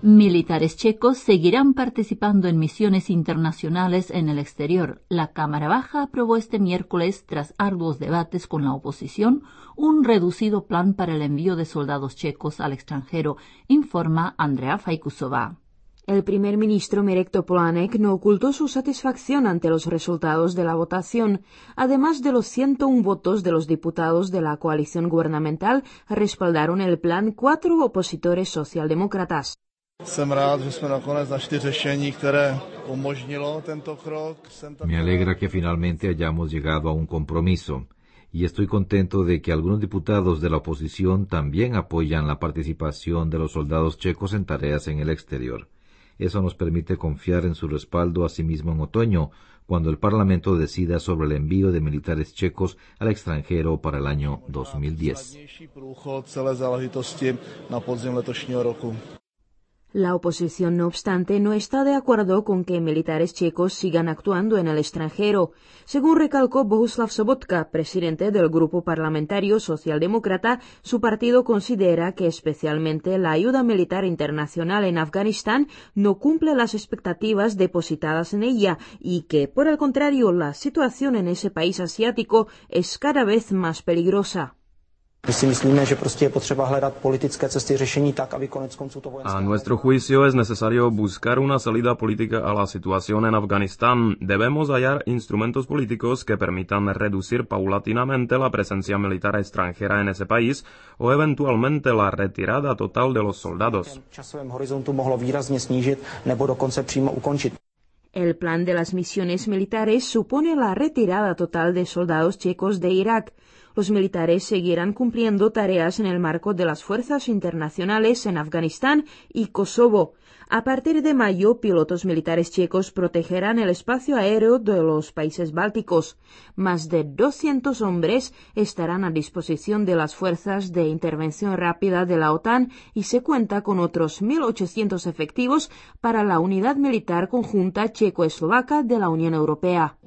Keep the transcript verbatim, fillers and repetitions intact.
Militares checos seguirán participando en misiones internacionales en el exterior. La Cámara Baja aprobó este miércoles, tras arduos debates con la oposición, un reducido plan para el envío de soldados checos al extranjero, informa Andrea Fajkusová. El primer ministro Mirek Topolánek no ocultó su satisfacción ante los resultados de la votación. Además de los ciento uno votos de los diputados de la coalición gubernamental, respaldaron el plan cuatro opositores socialdemócratas. Me alegra que finalmente hayamos llegado a un compromiso, y estoy contento de que algunos diputados de la oposición también apoyan la participación de los soldados checos en tareas en el exterior. Eso nos permite confiar en su respaldo a sí mismo en otoño, cuando el Parlamento decida sobre el envío de militares checos al extranjero para el año dos mil diez. La oposición, no obstante, no está de acuerdo con que militares checos sigan actuando en el extranjero. Según recalcó Bohuslav Sobotka, presidente del grupo parlamentario socialdemócrata, su partido considera que especialmente la ayuda militar internacional en Afganistán no cumple las expectativas depositadas en ella y que, por el contrario, la situación en ese país asiático es cada vez más peligrosa. A nuestro juicio es necesario buscar una salida política a la situación en Afganistán. Debemos hallar instrumentos políticos que permitan reducir paulatinamente la presencia militar extranjera en ese país o eventualmente la retirada total de los soldados. El plan de las misiones militares supone la retirada total de soldados checos de Irak. Los militares seguirán cumpliendo tareas en el marco de las fuerzas internacionales en Afganistán y Kosovo. A partir de mayo, pilotos militares checos protegerán el espacio aéreo de los países bálticos. Más de doscientos hombres estarán a disposición de las fuerzas de intervención rápida de la OTAN y se cuenta con otros mil ochocientos efectivos para la unidad militar conjunta checo-eslovaca de la Unión Europea.